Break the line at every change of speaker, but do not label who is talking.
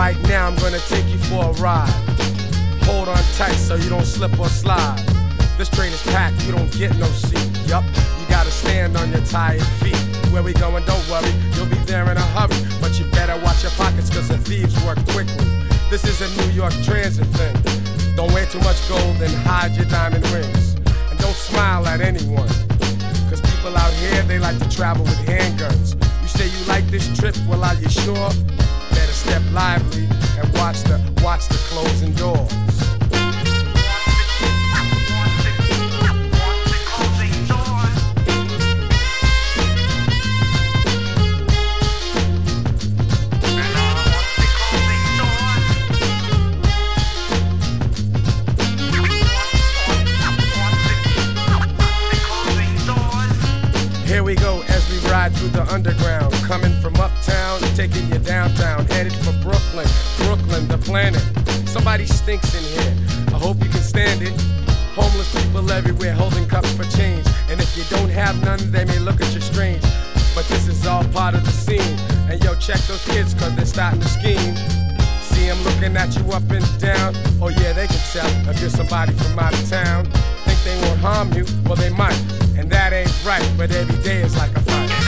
Right now I'm gonna take you for a ride. Hold on tight so you don't slip or slide. This train is packed, you don't get no seat. Yup, you gotta stand on your tired feet. Where we going, don't worry, you'll be there in a hurry. But you better watch your pockets cause the thieves work quickly. This is a New York transit thing. Don't wear too much gold and hide your diamond rings. And don't smile at anyone, cause people out here, they like to travel with handguns. You say you like this trip, well are you sure? Better step lively and watch the closing doors. Here we go as we ride through the underground, coming from uptown, taking you downtown, headed for Brooklyn, Brooklyn, the planet. Somebody stinks in here, I hope you can stand it. Homeless people everywhere holding cups for change, and if you don't have none, they may look at you strange. But this is all part of the scene, and yo, check those kids cause they're starting to scheme. See them looking at you up and down, oh yeah, they can tell if you're somebody from out of town. Think they won't harm you, well they might. And that ain't right, but every day is like a fight.